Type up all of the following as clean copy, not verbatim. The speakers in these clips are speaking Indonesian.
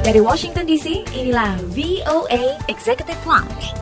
Dari Washington DC, inilah VOA Executive Lounge.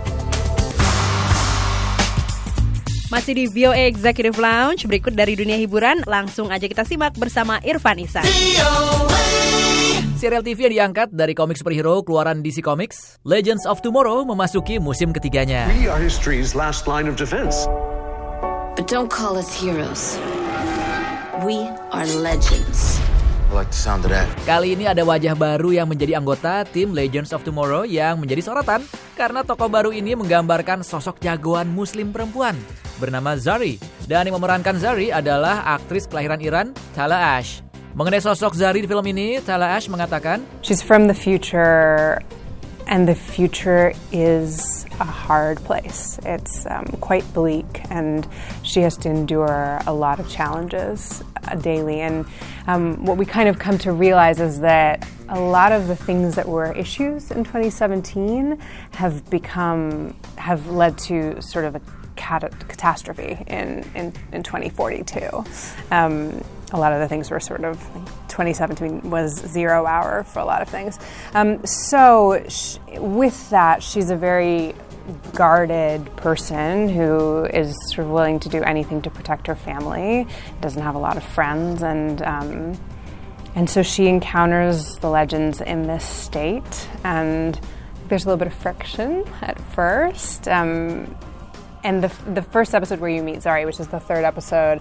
Masih di VOA Executive Lounge, berikut dari dunia hiburan, langsung aja kita simak bersama Irfan Ihsan. Serial TV yang diangkat dari komik superhero keluaran DC Comics, Legends of Tomorrow memasuki musim ketiganya. We are history's last line of defense. But don't call us heroes. We are legends. I like the sound of that. Kali ini ada wajah baru yang menjadi anggota tim Legends of Tomorrow yang menjadi sorotan karena tokoh baru ini menggambarkan sosok jagoan muslim perempuan bernama Zari. Dan yang memerankan Zari adalah aktris kelahiran Iran, Tala Ash. Mengenai sosok Zari di film ini, Tala Ash mengatakan, "She's from the future, and the future is a hard place. It's quite bleak, and she has to endure a lot of challenges daily. And what we kind of come to realize is that a lot of the things that were issues in 2017 have led to sort of a catastrophe in 2042. A lot of the things were sort of, 2017 was 0 hour for a lot of things. With that, she's a very guarded person who is sort of willing to do anything to protect her family, doesn't have a lot of friends, and so she encounters the legends in this state, and there's a little bit of friction at first. And the first episode where you meet Zari, which is the third episode,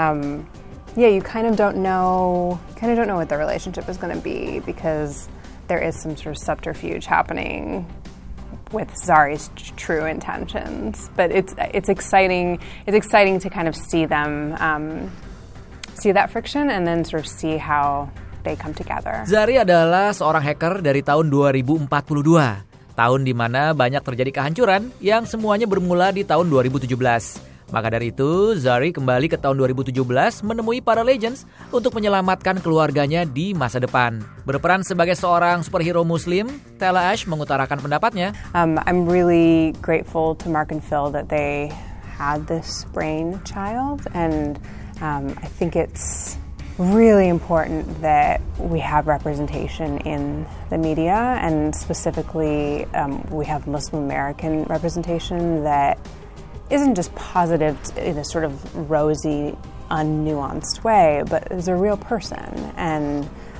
you kind of don't know what the relationship is going to be, because there is some sort of subterfuge happening with Zari's true intentions. But it's exciting. It's exciting to kind of see them see that friction and then sort of see how they come together. Zari adalah seorang hacker dari tahun 2042. Tahun di mana banyak terjadi kehancuran yang semuanya bermula di tahun 2017. Maka dari itu, Zari kembali ke tahun 2017 menemui para Legends untuk menyelamatkan keluarganya di masa depan. Berperan sebagai seorang superhero muslim, Tala Ash mengutarakan pendapatnya. I'm really grateful to Mark and Phil that they had this brainchild, and I think it's really important that we have representation in the media, and specifically we have Muslim American representation that isn't just positive in a sort of rosy, unnuanced way, but is a real person. And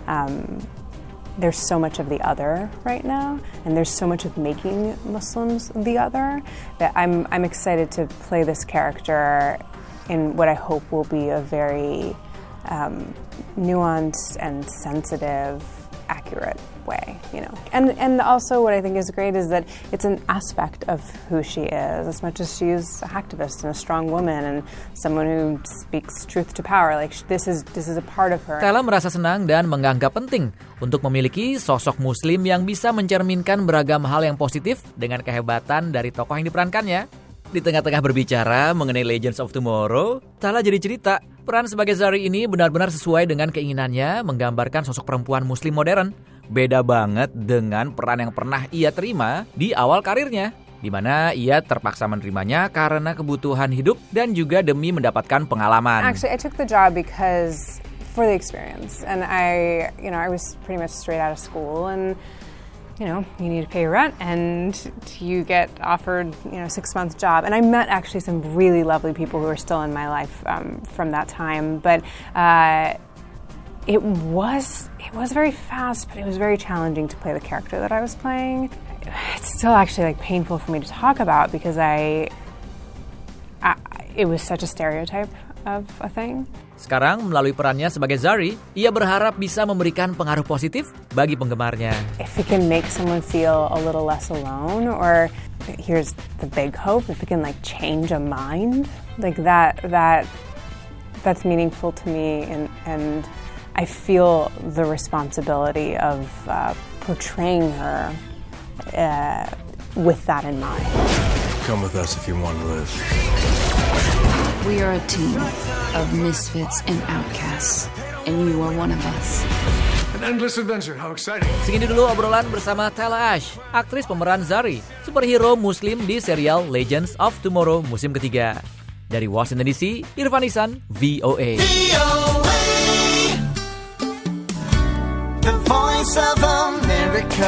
there's so much of the other right now, and there's so much of making Muslims the other, that I'm excited to play this character in what I hope will be a very nuanced and sensitive, accurate way, you know. And also what I think is great is that it's an aspect of who she is, as much as she's an activist and a strong woman and someone who speaks truth to power. Like this is a part of her. Tala merasa senang dan menganggap penting untuk memiliki sosok muslim yang bisa mencerminkan beragam hal yang positif dengan kehebatan dari tokoh yang diperankannya. Di tengah-tengah berbicara mengenai Legends of Tomorrow, Tala jadi cerita peran sebagai Zari ini benar-benar sesuai dengan keinginannya menggambarkan sosok perempuan muslim modern. Beda banget dengan peran yang pernah ia terima di awal karirnya, di mana ia terpaksa menerimanya karena kebutuhan hidup dan juga demi mendapatkan pengalaman. Actually, I took the job because for the experience, and I was pretty much straight out of school, and you need to pay your rent, and you get offered, 6-month job. And I met actually some really lovely people who are still in my life from that time. But it was very fast, but it was very challenging to play the character that I was playing. It's still actually painful for me to talk about because it was such a stereotype of a thing. Sekarang melalui perannya sebagai Zari, ia berharap bisa memberikan pengaruh positif bagi penggemarnya. If it can make someone feel a little less alone, or here's the big hope, if it can change a mind, that's meaningful to me, and I feel the responsibility of portraying her with that in mind. Come with us if you want to live. We are a team of misfits and outcasts, and you are one of us. An endless adventure, how exciting. Segini dulu obrolan bersama Tala Ash, aktris pemeran Zari, superhero muslim di serial Legends of Tomorrow musim ketiga. Dari Washington DC, Irfan Ihsan, VOA. The Voice of America. America.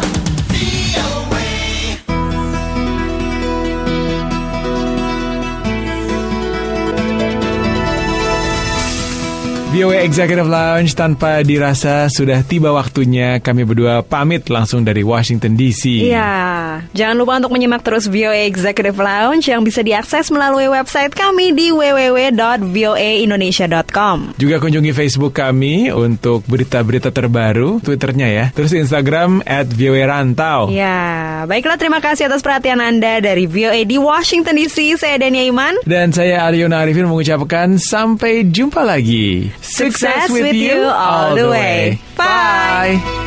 VOA Executive Lounge, tanpa dirasa sudah tiba waktunya kami berdua pamit langsung dari Washington DC. Iya, jangan lupa untuk menyimak terus VOA Executive Lounge yang bisa diakses melalui website kami di www.voaindonesia.com. Juga kunjungi Facebook kami untuk berita-berita terbaru, Twitternya ya. Terus Instagram @voarantau. Ya, baiklah, terima kasih atas perhatian Anda dari VOA di Washington DC. Saya Dania Iman. Dan saya Aryono Arifin mengucapkan sampai jumpa lagi. Success with you all the way. Bye.